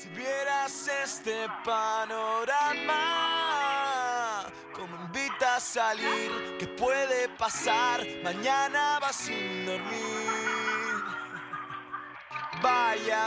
Si vieras este panorama, como invita a salir, ¿qué puede pasar? Mañana vas sin dormir. Vaya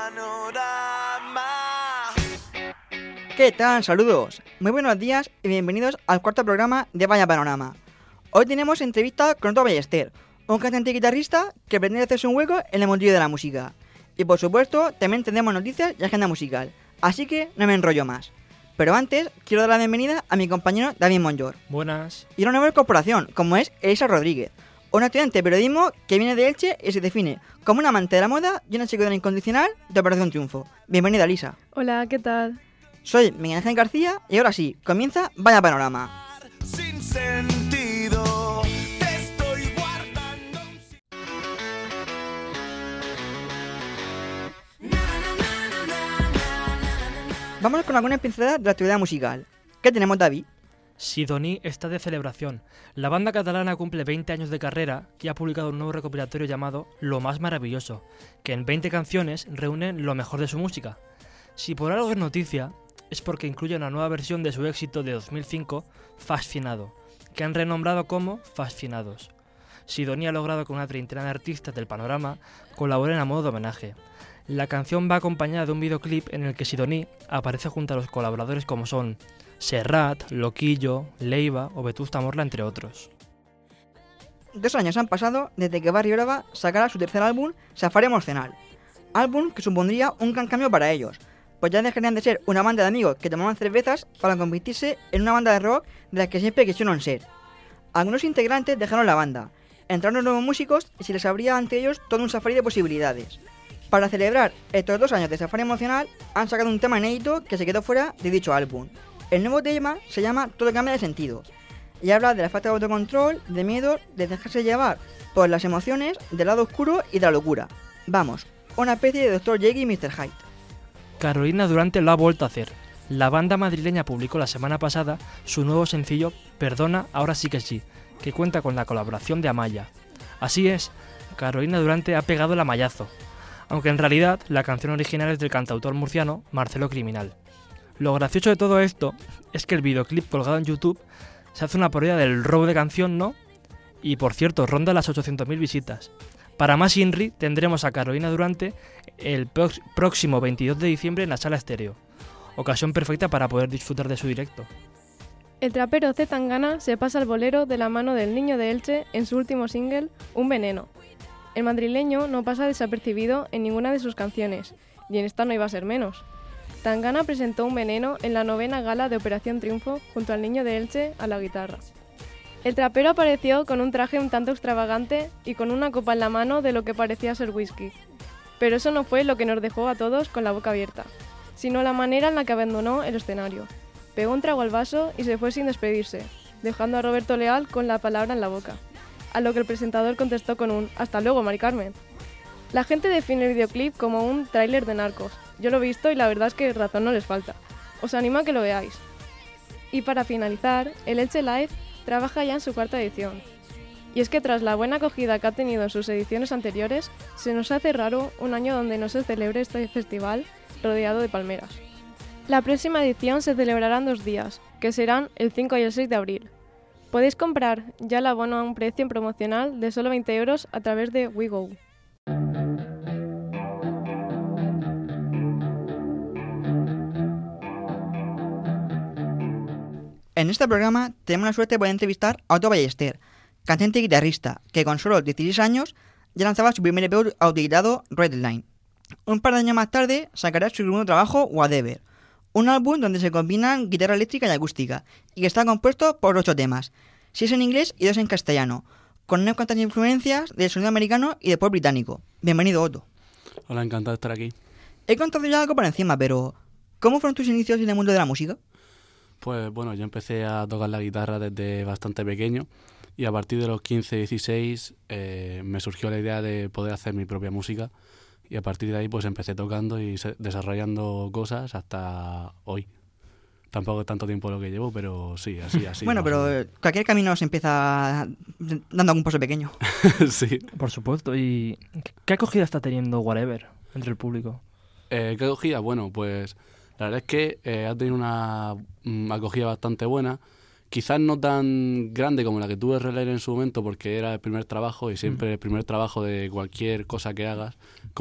panorama. ¿Qué tal? Saludos. Muy buenos días y bienvenidos al cuarto programa de Vaya Panorama. Hoy tenemos entrevista con Otto Ballester, un cantante y guitarrista que pretende hacerse un hueco en el mundillo de la música. Y por supuesto, también tendremos noticias y agenda musical. Así que no me enrollo más. Pero antes, quiero dar la bienvenida a mi compañero David Monllor. Buenas. Y una nueva incorporación, como es Elisa Rodríguez, una estudiante de periodismo que viene de Elche y se define como una amante de la moda y una seguidora incondicional de Operación Triunfo. Bienvenida, Elisa. Hola, ¿qué tal? Soy Miguel Ángel García y ahora sí, comienza Vaya Panorama. Sin sentido, te estoy guardando. Vamos con algunas pinceladas de la actividad musical. ¿Qué tenemos, David? Sidoní está de celebración. La banda catalana cumple 20 años de carrera y ha publicado un nuevo recopilatorio llamado Lo Más Maravilloso, que en 20 canciones reúnen lo mejor de su música. Si por algo es noticia, es porque incluye una nueva versión de su éxito de 2005, Fascinado, que han renombrado como Fascinados. Sidoní ha logrado que una treintena de artistas del panorama colaboren a modo de homenaje. La canción va acompañada de un videoclip en el que Sidoní aparece junto a los colaboradores como son Serrat, Loquillo, Leiva o Vetusta Morla, entre otros. 2 años han pasado desde que Barry Brava sacara su tercer álbum, Safari Emocional. Álbum que supondría un gran cambio para ellos, pues ya dejarían de ser una banda de amigos que tomaban cervezas para convertirse en una banda de rock de la que siempre quisieron ser. Algunos integrantes dejaron la banda, entraron nuevos músicos y se les abría ante ellos todo un safari de posibilidades. Para celebrar estos 2 años de Safari Emocional, han sacado un tema inédito que se quedó fuera de dicho álbum. El nuevo tema se llama Todo cambia de sentido y habla de la falta de autocontrol, de miedo, de dejarse llevar por las emociones, del lado oscuro y de la locura. Vamos, una especie de Dr. Jekyll y Mr. Hyde. Carolina Durante lo ha vuelto a hacer. La banda madrileña publicó la semana pasada su nuevo sencillo Perdona, ahora sí que sí, que cuenta con la colaboración de Amaya. Así es, Carolina Durante ha pegado el amayazo, aunque en realidad la canción original es del cantautor murciano Marcelo Criminal. Lo gracioso de todo esto es que el videoclip colgado en YouTube se hace una parodia del robo de canción, ¿no? Y por cierto, ronda las 800.000 visitas. Para más INRI tendremos a Carolina Durante el próximo 22 de diciembre en la Sala Estéreo. Ocasión perfecta para poder disfrutar de su directo. El trapero C. Tangana se pasa al bolero de la mano del Niño de Elche en su último single, Un Veneno. El madrileño no pasa desapercibido en ninguna de sus canciones, y en esta no iba a ser menos. Tangana presentó Un Veneno en la 9ª gala de Operación Triunfo junto al Niño de Elche a la guitarra. El trapero apareció con un traje un tanto extravagante y con una copa en la mano de lo que parecía ser whisky. Pero eso no fue lo que nos dejó a todos con la boca abierta, sino la manera en la que abandonó el escenario. Pegó un trago al vaso y se fue sin despedirse, dejando a Roberto Leal con la palabra en la boca. A lo que el presentador contestó con un «Hasta luego, Mari Carmen». La gente define el videoclip como un tráiler de Narcos. Yo lo he visto y la verdad es que razón no les falta. Os animo a que lo veáis. Y para finalizar, el Elche Live trabaja ya en su 4ª edición. Y es que tras la buena acogida que ha tenido en sus ediciones anteriores, se nos hace raro un año donde no se celebre este festival rodeado de palmeras. La próxima edición se celebrará en 2 días, que serán el 5 y el 6 de abril. Podéis comprar ya el abono a un precio promocional de solo 20 euros a través de WeGo. En este programa tenemos la suerte de poder entrevistar a Otto Ballester, cantante y guitarrista, que con solo 16 años ya lanzaba su primer EP autoeditado Redline. Un par de años más tarde sacará su segundo trabajo Whatever, un álbum donde se combinan guitarra eléctrica y acústica, y que está compuesto por 8 temas, 6 en inglés y 2 en castellano, con unas cuantas influencias del sonido americano y del pop británico. Bienvenido, Otto. Hola, encantado de estar aquí. He contado ya algo por encima, pero ¿cómo fueron tus inicios en el mundo de la música? Pues bueno, yo empecé a tocar la guitarra desde bastante pequeño y a partir de los 15, 16 me surgió la idea de poder hacer mi propia música y a partir de ahí pues empecé tocando y desarrollando cosas hasta hoy. Tampoco es tanto tiempo lo que llevo, pero sí, así. Bueno, pero cualquier camino se empieza dando algún paso pequeño. Sí. Por supuesto. ¿Y qué acogida está teniendo Whatever entre el público? ¿Qué acogida? Bueno, pues la verdad es que ha tenido una acogida bastante buena. Quizás no tan grande como la que tuve Relayer en su momento, porque era el primer trabajo y siempre el primer trabajo de cualquier cosa que hagas,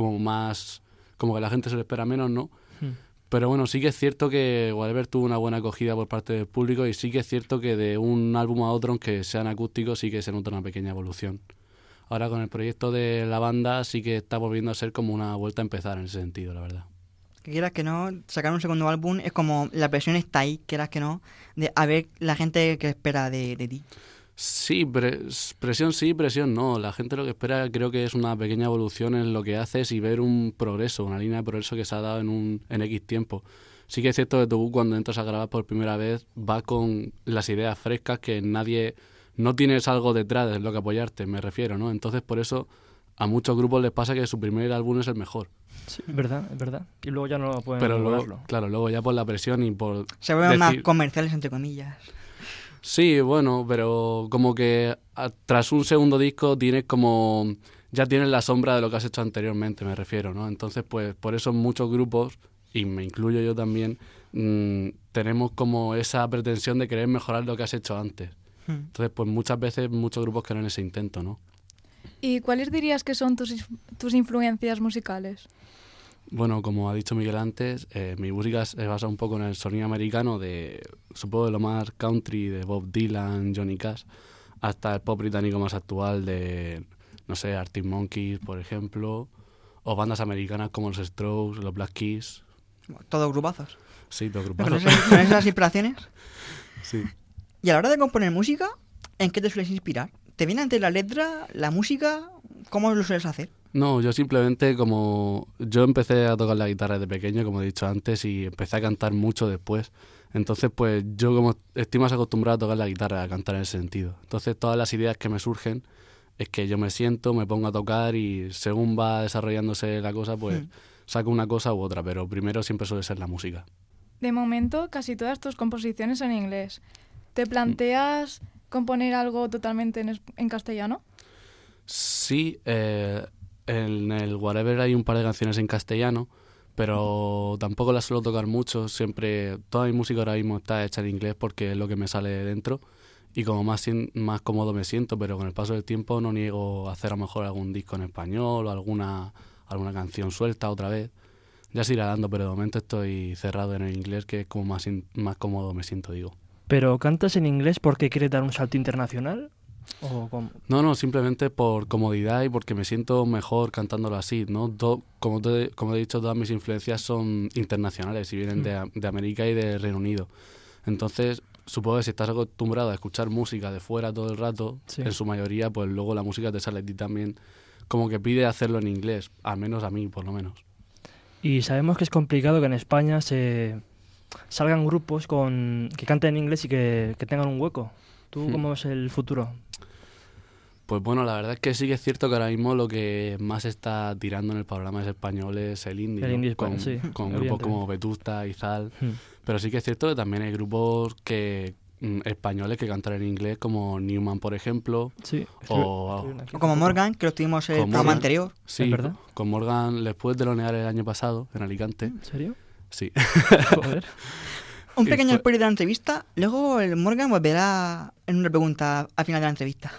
como que la gente se lo espera menos, ¿no? Pero bueno, sí que es cierto que Whatever tuvo una buena acogida por parte del público y sí que es cierto que de un álbum a otro, aunque sean acústicos, sí que se nota una pequeña evolución. Ahora con el proyecto de la banda sí que está volviendo a ser como una vuelta a empezar en ese sentido, la verdad. Que quieras que no, sacar un segundo álbum es como la presión está ahí, quieras que no, de a ver la gente que espera de ti. Sí, presión no. La gente lo que espera creo que es una pequeña evolución en lo que haces y ver un progreso, una línea de progreso que se ha dado en X tiempo. Sí que es cierto que tú cuando entras a grabar por primera vez vas con las ideas frescas que no tienes algo detrás de lo que apoyarte, me refiero, ¿no? Entonces por eso a muchos grupos les pasa que su primer álbum es el mejor. Sí, es verdad. Y luego ya no pueden Pero lograrlo. luego ya por la presión y por Se vuelven más comerciales, entre comillas. Sí, bueno, pero como que tras un segundo disco ya tienes la sombra de lo que has hecho anteriormente, me refiero, ¿no? Entonces, pues por eso muchos grupos, y me incluyo yo también, tenemos como esa pretensión de querer mejorar lo que has hecho antes. Entonces, pues muchas veces muchos grupos quieren ese intento, ¿no? ¿Y cuáles dirías que son tus influencias musicales? Bueno, como ha dicho Miguel antes, mi música se basa un poco en el sonido americano supongo de lo más country de Bob Dylan, Johnny Cash, hasta el pop británico más actual de, no sé, Arctic Monkeys, por ejemplo, o bandas americanas como los Strokes, los Black Keys. Todos grupazos. Sí, todos ¿Con grupazos. esas inspiraciones? Sí. Y a la hora de componer música, ¿en qué te sueles inspirar? ¿Te viene antes la letra, la música? ¿Cómo lo sueles hacer? No, yo simplemente yo empecé a tocar la guitarra desde pequeño, como he dicho antes, y empecé a cantar mucho después. Entonces, pues yo como estoy más acostumbrado a tocar la guitarra, a cantar en ese sentido. Entonces, todas las ideas que me surgen es que yo me siento, me pongo a tocar y según va desarrollándose la cosa, pues saco una cosa u otra, pero primero siempre suele ser la música. De momento, casi todas tus composiciones son en inglés. ¿Te planteas componer algo totalmente en castellano? Sí, en el Whatever hay un par de canciones en castellano, pero tampoco las suelo tocar mucho. Siempre, toda mi música ahora mismo está hecha en inglés porque es lo que me sale de dentro y como más cómodo me siento, pero con el paso del tiempo no niego a hacer a lo mejor algún disco en español o alguna canción suelta otra vez. Ya se irá dando, pero de momento estoy cerrado en el inglés, que es como más cómodo me siento, digo. ¿Pero cantas en inglés porque quieres dar un salto internacional? ¿O cómo? No, simplemente por comodidad y porque me siento mejor cantándolo así, ¿no? Como he dicho, todas mis influencias son internacionales y vienen de América y de Reino Unido. Entonces, supongo que si estás acostumbrado a escuchar música de fuera todo el rato, en su mayoría, pues luego la música te sale a ti también como que pide hacerlo en inglés, al menos a mí, por lo menos. Y sabemos que es complicado que en España salgan grupos que canten en inglés y que tengan un hueco. ¿Tú cómo ves el futuro? Pues bueno, la verdad es que sí que es cierto que ahora mismo lo que más está tirando en el panorama español es el indie, el ¿no? indie con grupos como Vetusta, Izal, pero sí que es cierto que también hay grupos españoles que cantan en inglés, como Newman, por ejemplo, o como Morgan, que lo tuvimos en el programa anterior. Sí, ¿es verdad? Con Morgan les pude telonear el año pasado en Alicante. ¿En serio? Sí. Joder. Un pequeño spoiler de la entrevista, luego el Morgan volverá en una pregunta al final de la entrevista.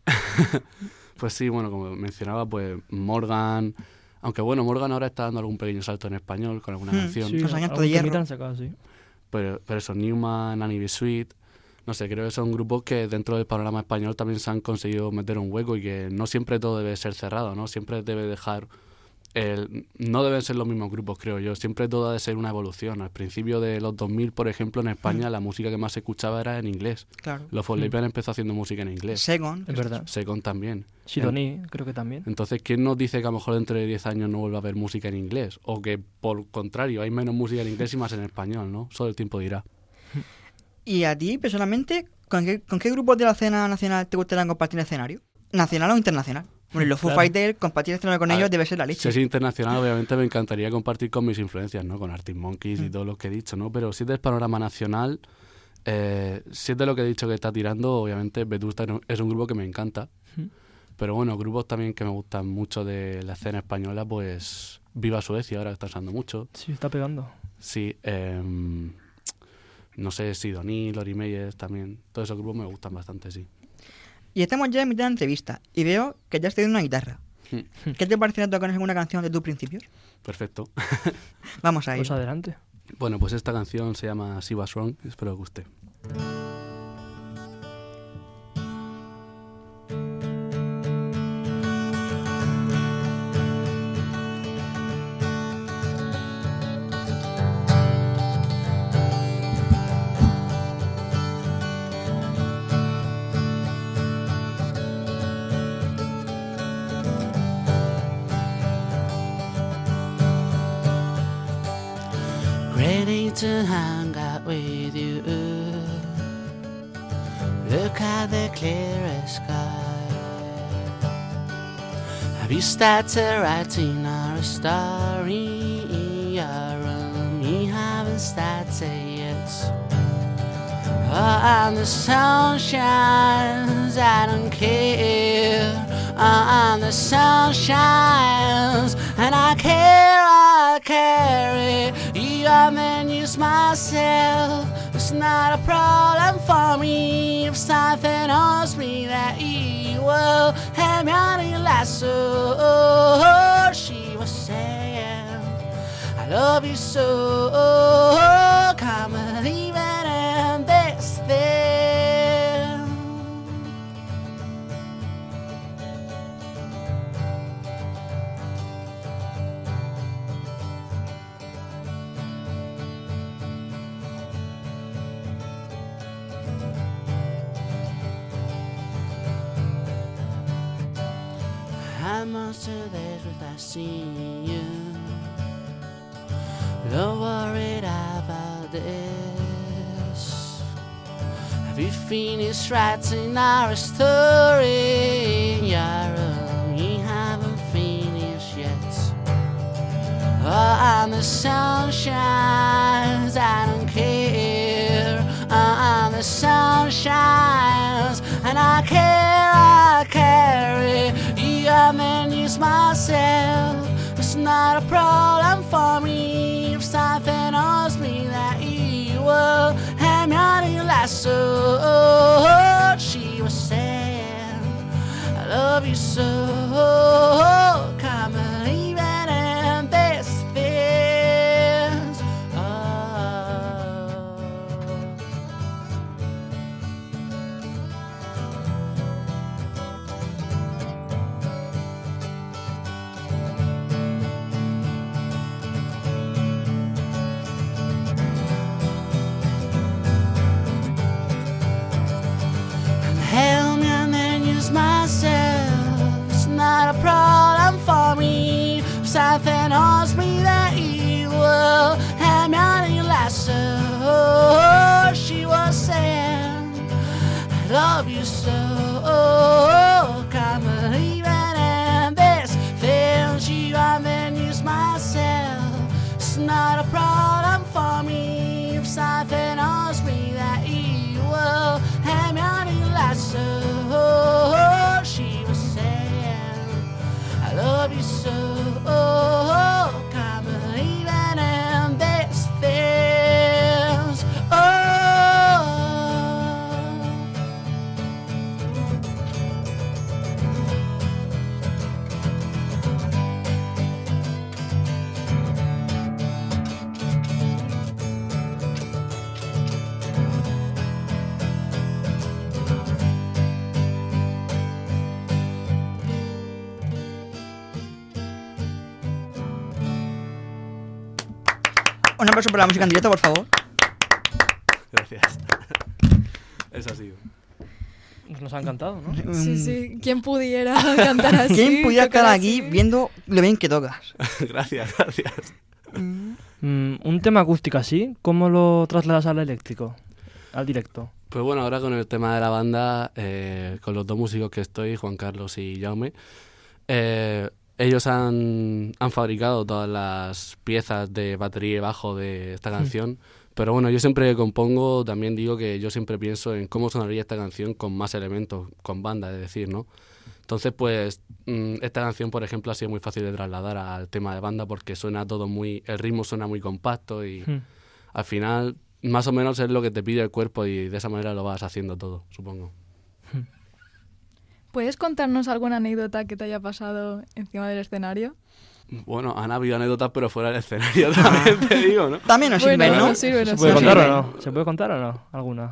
Pues sí, bueno, como mencionaba, pues Morgan, aunque bueno, Morgan ahora está dando algún pequeño salto en español con alguna canción. Sí, los años de hierro. Sacado, sí. Pero eso, Newman, Annie B. Sweet, no sé, creo que son grupos que dentro del panorama español también se han conseguido meter un hueco y que no siempre todo debe ser cerrado, ¿no? Siempre debe dejar... no deben ser los mismos grupos, creo yo. Siempre todo ha de ser una evolución. Al principio de los 2000, por ejemplo, en España la música que más se escuchaba era en inglés. Claro. Los Forlepian empezó haciendo música en inglés. Segon. Es verdad. Segon también. Sidoní, creo que también. Entonces, ¿quién nos dice que a lo mejor dentro de 10 años no vuelva a haber música en inglés? O que, por contrario, hay menos música en inglés y más en español, ¿no? Solo el tiempo dirá. ¿Y a ti, personalmente, con qué grupos de la escena nacional te gustaría compartir escenario? ¿Nacional o internacional? Bueno, y los Foo Fighters, compartir escenario con ellos debe ser la leche. Si es internacional, obviamente me encantaría compartir con mis influencias, ¿no? Con Arctic Monkeys y todo lo que he dicho, ¿no? Pero si es del panorama nacional, si es de lo que he dicho que está tirando, obviamente Vetusta es un grupo que me encanta. Pero bueno, grupos también que me gustan mucho de la escena española, pues Viva Suecia, ahora está usando mucho. Sí, está pegando. Sí, no sé, Sidoní, Lori Meyers también. Todos esos grupos me gustan bastante, sí. Y estamos ya en mitad de la entrevista y veo que ya has tenido una guitarra. ¿Qué te parecería tocar alguna canción de tus principios? Perfecto. Vamos a ir. Pues adelante. Bueno, pues esta canción se llama She Was Wrong, espero que guste. Ready to hang out with you. Look at the clearest sky. Have you started writing our story in your room? You haven't started yet. Oh, and the sun shines, I don't care. Oh, and the sun shines, and I carry you and then use myself. It's not a problem for me if something owes me that you will have me on your lasso. She was saying, I love you so. Come and leave it in this thing. I'm most of days without seeing you. Don't worry about this. Have you finished writing our story in your room? You haven't finished yet. Oh, and the sun shines, I don't care. Oh, and the sun shines, and I carry you and then use myself. It's not a problem for me if something owes me that you will have me on your lasso. She was saying, I love you so. Come and leave it in this things. Help me and then use myself. It's not a problem for me if something owes me that you will have me on your lasso. She was saying, I love you so. Can't believe it in this thing. You and then use myself. It's not a problem for me if something owes me that you will have me on your lasso. She was saying, I love you so. Can't believe it in this things. Un aplauso para la música en directo, por favor. Gracias. Eso ha sido. Nos ha encantado, ¿no? Sí, sí. ¿Quién pudiera cantar así? ¿Quién pudiera estar tocar aquí así? viendo lo bien que tocas? Gracias. Un tema acústico así, ¿cómo lo trasladas al eléctrico? Al directo. Pues bueno, ahora con el tema de la banda, con los dos músicos que estoy, Juan Carlos y Jaume, ellos han fabricado todas las piezas de batería y bajo de esta canción, pero bueno, yo siempre que compongo también digo que yo siempre pienso en cómo sonaría esta canción con más elementos, con banda, es decir, ¿no? Entonces, pues, esta canción, por ejemplo, ha sido muy fácil de trasladar al tema de banda porque suena todo el ritmo suena muy compacto y al final, más o menos es lo que te pide el cuerpo y de esa manera lo vas haciendo todo, supongo. ¿Puedes contarnos alguna anécdota que te haya pasado encima del escenario? Bueno, han habido anécdotas, pero fuera del escenario también, te digo, ¿no? También nos sirven, ¿no? sirve, ¿Se nos puede sirve. contar o no? ¿Se puede contar o no? ¿Alguna?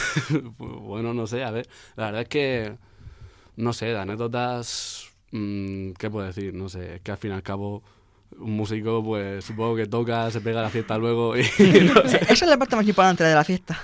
Bueno, no sé, a ver, la verdad es que, no sé, de anécdotas, ¿qué puedo decir? No sé, es que al fin y al cabo, un músico, pues supongo que toca, se pega a la fiesta luego y no sé. Esa es la parte más importante de la fiesta.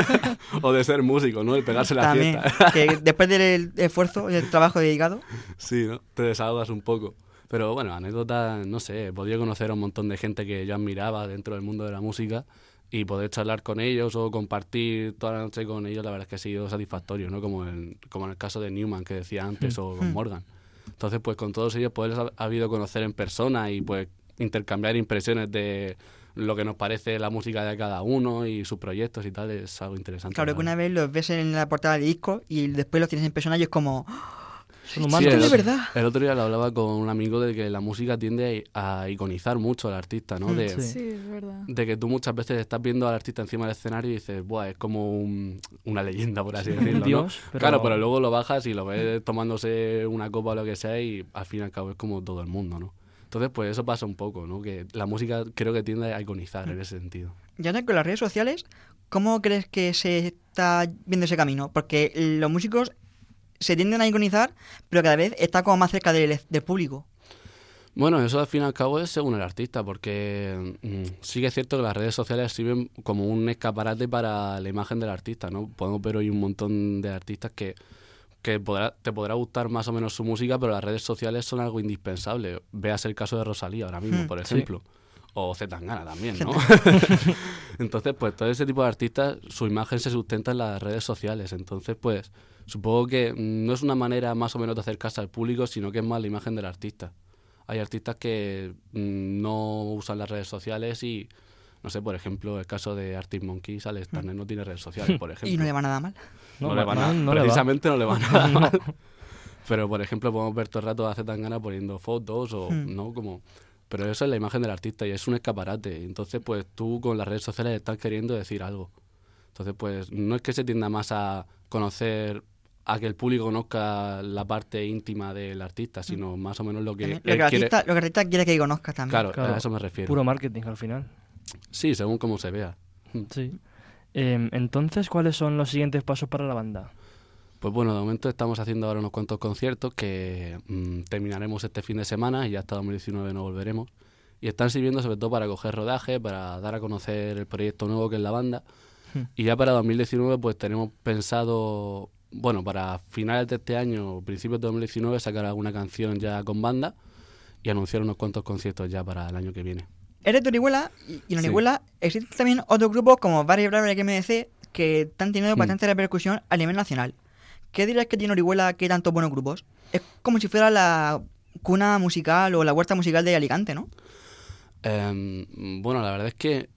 O de ser músico, ¿no? El pegarse la También, fiesta. que después del esfuerzo y del trabajo dedicado, Sí, ¿no? Te desahogas un poco. Pero bueno, anécdotas, no sé, he podido conocer a un montón de gente que yo admiraba dentro del mundo de la música y poder charlar con ellos o compartir toda la noche con ellos, la verdad es que ha sido satisfactorio, ¿no? Como en el caso de Newman que decía antes o con Morgan. Entonces, pues con todos ellos poderles ha habido conocer en persona y pues intercambiar impresiones de lo que nos parece la música de cada uno y sus proyectos y tal, es algo interesante. claro que una vez los ves en la portada de disco y después los tienes en persona y es como... Son Sí, humanos. esto de verdad. El otro día lo hablaba con un amigo de que la música tiende a iconizar mucho al artista, ¿no? Sí. Sí, es verdad. De que tú muchas veces estás viendo al artista encima del escenario y dices, buah, es como una leyenda, por así decirlo, ¿no? Dios, pero- Claro, pero luego lo bajas y lo ves tomándose una copa o lo que sea y al fin y al cabo es como todo el mundo, ¿no? Entonces, pues eso pasa un poco, ¿no? Que la música creo que tiende a iconizar en ese sentido. Ya no con las redes sociales, ¿cómo crees que se está viendo ese camino? Porque los músicos se tienden a iconizar, pero cada vez está como más cerca del público. Bueno, eso al fin y al cabo es según el artista, porque sí que es cierto que las redes sociales sirven como un escaparate para la imagen del artista, ¿no? Podemos ver hoy un montón de artistas que te podrá gustar más o menos su música, pero las redes sociales son algo indispensable. Veas el caso de Rosalía ahora mismo, por ejemplo. O Zetangana también, ¿no? Entonces, pues todo ese tipo de artistas, su imagen se sustenta en las redes sociales. Entonces, pues supongo que no es una manera más o menos de acercarse al público, sino que es más la imagen del artista. Hay artistas que no usan las redes sociales y, no sé, por ejemplo, el caso de Arctic Monkeys, Alex Turner no tiene redes sociales, por ejemplo. Y no le va nada mal. No le va nada. no le va. Precisamente no le va nada mal. Pero, por ejemplo, podemos ver todo el rato a Zetangana poniendo fotos o, ¿no? Como... Pero eso es la imagen del artista y es un escaparate. Entonces, pues tú con las redes sociales estás queriendo decir algo. Entonces, pues no es que se tienda más a conocer, a que el público conozca la parte íntima del artista, sino más o menos lo que Lo que el él quiere... artista quiere que conozcas también. Claro, a eso me refiero. Puro marketing al final. Sí, según cómo se vea. Sí. Entonces, ¿cuáles son los siguientes pasos para la banda? Pues bueno, de momento estamos haciendo ahora unos cuantos conciertos que terminaremos este fin de semana y ya hasta 2019 no volveremos. Y están sirviendo sobre todo para coger rodaje, para dar a conocer el proyecto nuevo que es la banda. Y ya para 2019 pues tenemos pensado, bueno, para finales de este año, principios de 2019, sacar alguna canción ya con banda y anunciar unos cuantos conciertos ya para el año que viene. Eres de Orihuela y en Orihuela existen también otros grupos como Barry Brava y MDC que están teniendo bastante repercusión a nivel nacional. ¿Qué dirías que tiene Orihuela que hay tantos buenos grupos? Es como si fuera la cuna musical o la huerta musical de Alicante, ¿no? Bueno, la verdad es que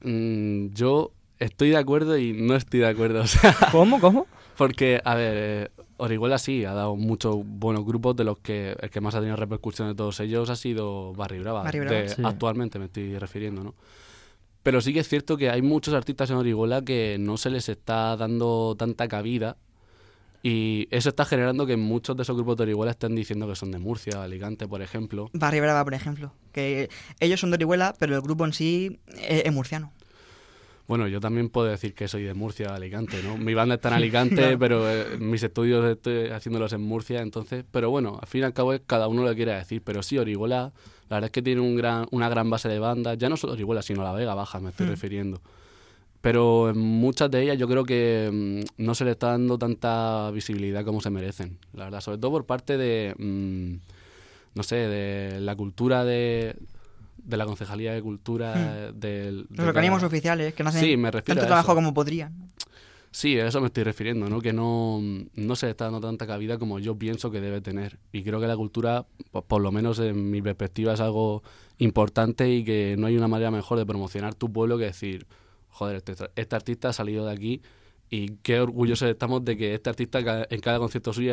yo estoy de acuerdo y no estoy de acuerdo. O sea, ¿Cómo? porque, a ver, Orihuela sí ha dado muchos buenos grupos, de los que el que más ha tenido repercusión de todos ellos ha sido Barry Brava. Barry Brava, sí. Actualmente me estoy refiriendo, ¿no? Pero sí que es cierto que hay muchos artistas en Orihuela que no se les está dando tanta cabida y eso está generando que muchos de esos grupos de Orihuela estén diciendo que son de Murcia, Alicante, por ejemplo. Barry Brava, por ejemplo. Que ellos son de Orihuela, pero el grupo en sí es murciano. Bueno, yo también puedo decir que soy de Murcia, Alicante, ¿no? Mi banda está en Alicante, Claro. pero mis estudios estoy haciéndolos en Murcia, entonces... Pero bueno, al fin y al cabo es cada uno lo que quiera decir. Pero sí, Orihuela, la verdad es que tiene una gran base de bandas. Ya no solo Orihuela, sino La Vega Baja, me estoy refiriendo. Pero en muchas de ellas yo creo que no se le está dando tanta visibilidad como se merecen, la verdad. Sobre todo por parte de, no sé, de la cultura de la Concejalía de Cultura, Los organismos oficiales que no hacen Sí, me refiero tanto a trabajo eso. como podrían. Sí, a eso me estoy refiriendo, ¿no? Que no se le está dando tanta cabida como yo pienso que debe tener. Y creo que la cultura, pues, por lo menos en mi perspectiva, es algo importante y que no hay una manera mejor de promocionar tu pueblo que decir, joder, este artista ha salido de aquí y qué orgullosos estamos de que este artista en cada concierto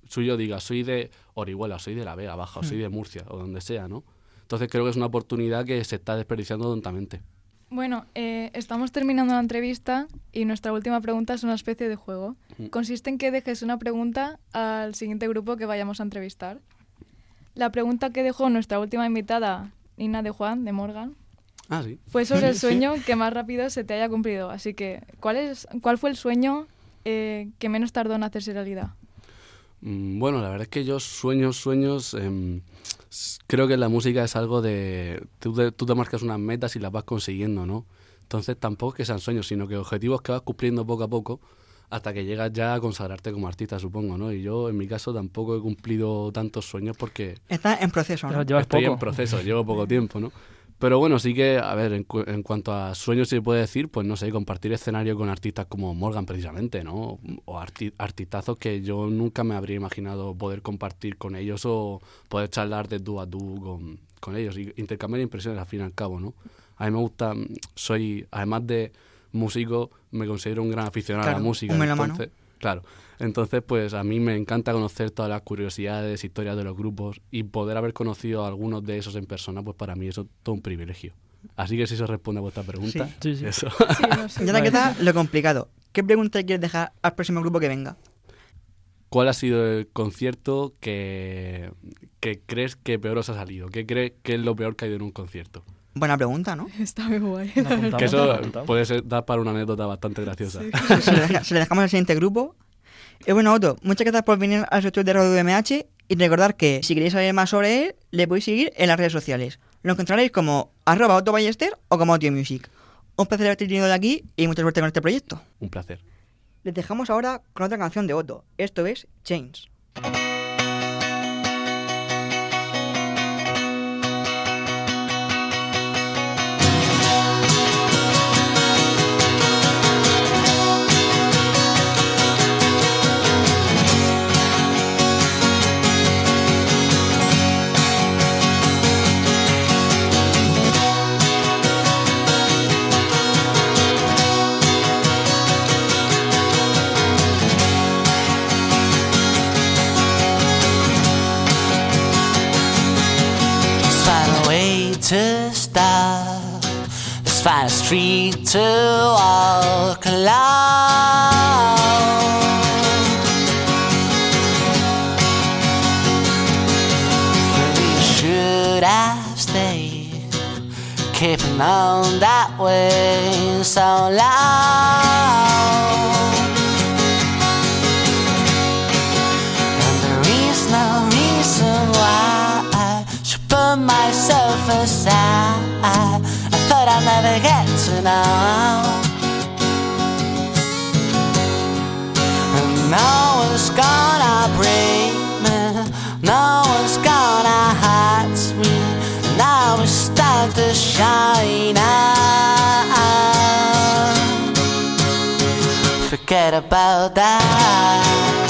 suyo diga, soy de Orihuela, soy de La Vega Baja, o soy de Murcia, o donde sea, ¿no? Entonces creo que es una oportunidad que se está desperdiciando tontamente. Bueno, estamos terminando la entrevista y nuestra última pregunta es una especie de juego. Consiste en que dejes una pregunta al siguiente grupo que vayamos a entrevistar. La pregunta que dejó nuestra última invitada, Nina de Juan, de Morgan, Sí. fue sobre el sueño que más rápido se te haya cumplido. Así que, ¿cuál fue el sueño que menos tardó en hacerse realidad? Bueno, la verdad es que yo sueños, creo que la música es algo de... Tú te marcas unas metas y las vas consiguiendo, ¿no? Entonces tampoco es que sean sueños, sino que objetivos que vas cumpliendo poco a poco hasta que llegas ya a consagrarte como artista, supongo, ¿no? Y yo, en mi caso, tampoco he cumplido tantos sueños porque... Está en proceso, ¿no? Pero llevas Estoy poco. en proceso, llevo poco tiempo, ¿no? Pero bueno, sí que, a ver, en cuanto a sueños se puede decir, pues no sé, compartir escenario con artistas como Morgan precisamente, ¿no? O artistazos que yo nunca me habría imaginado poder compartir con ellos o poder charlar de tú a tú con ellos y intercambiar impresiones al fin y al cabo, ¿no? A mí me gusta, además de músico, me considero un gran aficionado a la música. Un melómano. Entonces, pues a mí me encanta conocer todas las curiosidades, historias de los grupos y poder haber conocido a algunos de esos en persona, pues para mí eso es todo un privilegio. Así que si eso responde a vuestra pregunta, Sí. eso. Sí, no sé. Y ahora queda lo complicado. ¿Qué pregunta quieres dejar al próximo grupo que venga? ¿Cuál ha sido el concierto que crees que peor os ha salido? ¿Qué crees que es lo peor que ha ido en un concierto? Buena pregunta, ¿no? Está muy guay. Lo apuntamos, Que lo eso apuntamos. puede dar para una anécdota bastante graciosa. Se le dejamos al siguiente grupo. Y bueno, Otto, muchas gracias por venir al sector de Radio UMH y recordar que si queréis saber más sobre él, le podéis seguir en las redes sociales. Lo encontraréis como @OttoBallester o como Otto Music. Un placer haberte tenido de aquí y mucha suerte con este proyecto. Un placer. Les dejamos ahora con otra canción de Otto. Esto es Chains. To stop, let's find a street to walk along. We should have stayed, keeping on that way so long. And there is no reason why I should put myself aside. I thought I'd never get to know. And no one's gonna break me, no one's gonna hurt me. Now it's time to shine on. Forget about that.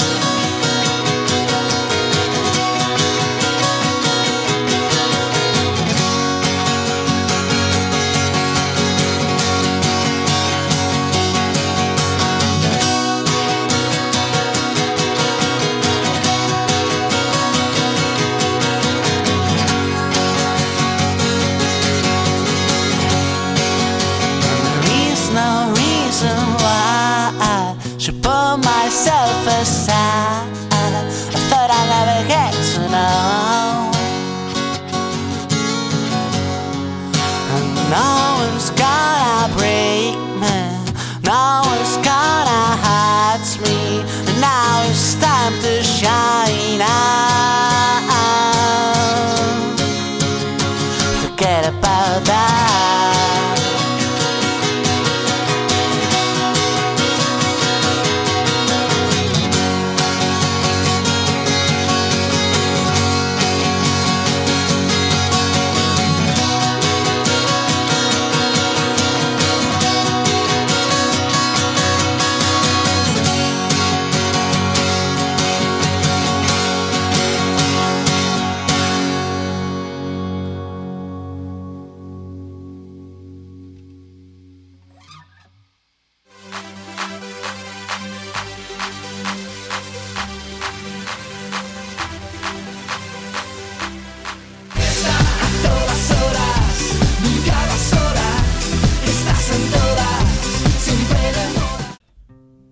Myself aside, I thought I'd never get to know. And no one's gonna break me, no one's gonna hurt me. And now it's time to shine on. Forget about that.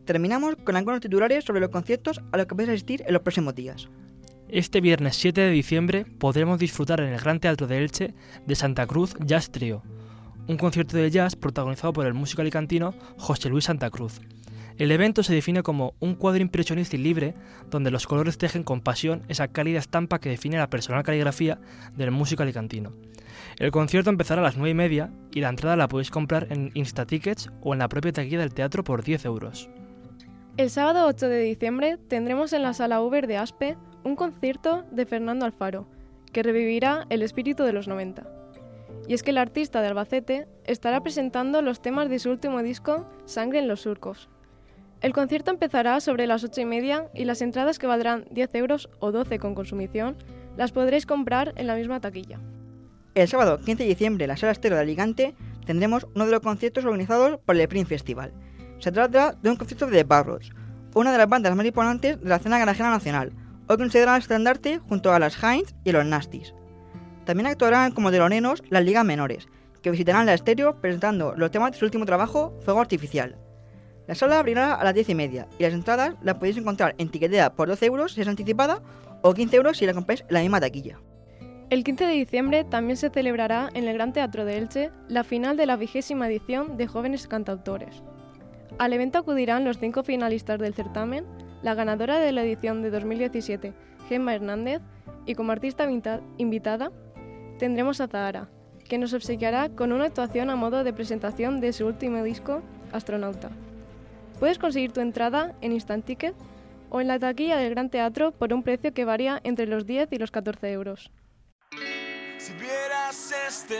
terminamos con algunos titulares sobre los conciertos a los que podéis asistir en los próximos días. Este viernes 7 de diciembre podremos disfrutar en el Gran Teatro de Elche de Santa Cruz Jazz Trio, un concierto de jazz protagonizado por el músico alicantino José Luis Santa Cruz. El evento se define como un cuadro impresionista y libre donde los colores tejen con pasión esa cálida estampa que define la personal caligrafía del músico alicantino. El concierto empezará a las 9:30 y la entrada la podéis comprar en Instatickets o en la propia taquilla del teatro por 10 euros. El sábado 8 de diciembre tendremos en la Sala Uber de Aspe un concierto de Fernando Alfaro, que revivirá el espíritu de los 90. Y es que el artista de Albacete estará presentando los temas de su último disco, Sangre en los surcos. El concierto empezará sobre las 8:30 y las entradas, que valdrán 10 euros o 12 con consumición, las podréis comprar en la misma taquilla. El sábado 15 de diciembre en la Sala Estero de Alicante tendremos uno de los conciertos organizados por el Spring Festival. Se trata de un concierto de The Parrots, una de las bandas más importantes de la escena garajera nacional, hoy considerada estandarte junto a las Heinz y los Nasties. También actuarán como teloneros las ligas menores, que visitarán la Estéreo presentando los temas de su último trabajo, Fuego Artificial. La sala abrirá a las 10:30 y las entradas las podéis encontrar en Tiquetea por 12 euros si es anticipada o 15 euros si la compráis en la misma taquilla. El 15 de diciembre también se celebrará en el Gran Teatro de Elche la final de la 20ª edición de Jóvenes Cantautores. Al evento acudirán los 5 finalistas del certamen, la ganadora de la edición de 2017, Gemma Hernández, y como artista invitada tendremos a Zahara, que nos obsequiará con una actuación a modo de presentación de su último disco, Astronauta. Puedes conseguir tu entrada en Instant Ticket o en la taquilla del Gran Teatro por un precio que varía entre los 10 y los 14 euros. Si vieras este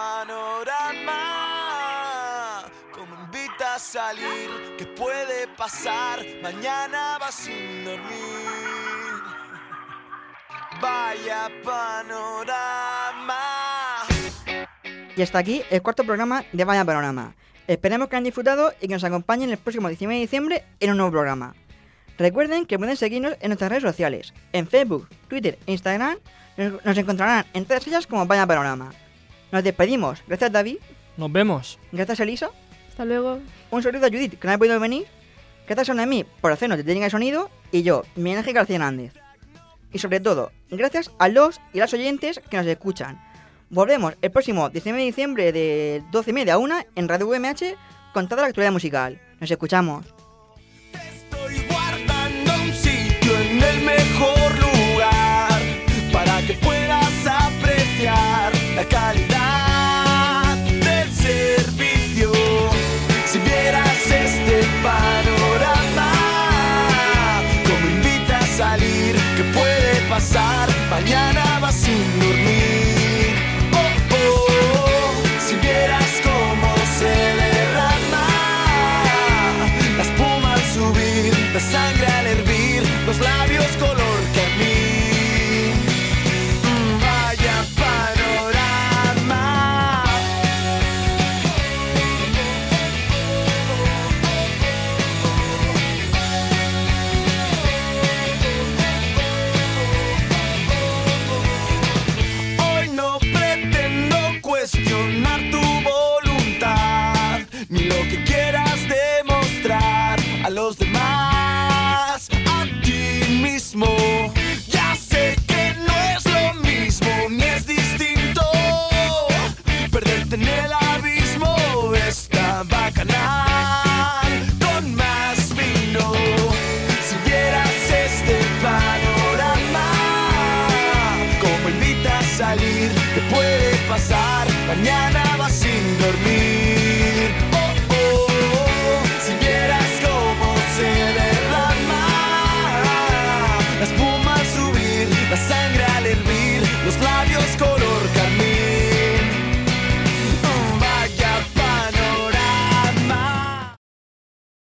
panorama, como invita a salir, ¿qué puede pasar? Mañana vas sin dormir. Vaya panorama. Y hasta aquí el cuarto programa de Vaya Panorama. Esperemos que hayan disfrutado y que nos acompañen el próximo 19 de diciembre en un nuevo programa. Recuerden que pueden seguirnos en nuestras redes sociales, en Facebook, Twitter e Instagram. Nos encontrarán en todas ellas como Vaya Panorama. Nos despedimos. Gracias, David. Nos vemos. Gracias, Elisa. Hasta luego. Un saludo a Judith, que no ha podido venir. Gracias a mí por hacernos de técnica de sonido. Y yo, Miguel Ángel García Hernández. Y sobre todo, gracias a los y las oyentes que nos escuchan. Volvemos el próximo 19 de diciembre de 12:30 a 1 en Radio VMH con toda la actualidad musical. Nos escuchamos. Estoy guardando un sitio en el mejor lugar para que puedas apreciar la calidad del servicio. Si vieras este panorama, como invita a salir, ¿qué puede pasar? Mañana vas sin dormir. Si vieras cómo se derrama la espuma al subir, la sangre al hervir, los labios color carmín. Vaya panorama. Hoy no pretendo cuestionar tu voluntad, ni lo que quieras demostrar a los demás, a ti mismo. Ya sé que no es lo mismo, ni es distinto. Perderte en el abismo está bacanal, con más vino. Si vieras este panorama, como invita a salir, ¿qué puede pasar? Mañana